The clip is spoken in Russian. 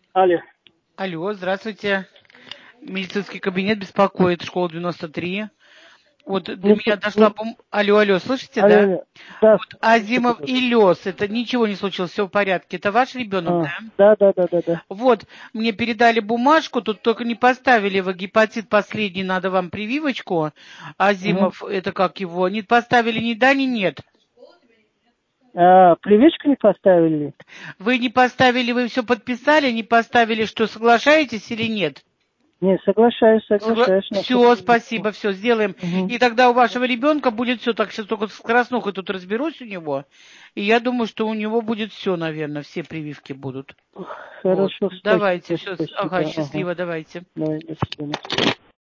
Алло. Алло, здравствуйте. Медицинский кабинет беспокоит, школа 93. Вот до меня дошла Алло, алло, слышите, Алло, да? алло. Да, Вот Азимов и Лёс, это ничего не случилось, все в порядке. Это ваш ребенок, да? да. Вот, мне передали бумажку, тут только не поставили вы гепатит последний, надо вам прививочку. Угу. Азимов, это как его, не поставили ни да, ни нет. Привычку не поставили? Вы не поставили, вы все подписали, не поставили, что соглашаетесь или нет? Не, соглашаюсь на всю Все, привычку. спасибо, все, сделаем. Угу. И тогда у вашего ребенка будет все. Так, сейчас только с краснухой тут разберусь у него. И я думаю, что у него будет все, наверное, все прививки будут. Вот. Хорошо, Давайте, спасибо, все. Ага, спасибо. Ага. счастливо, давайте. Давай, до свидания.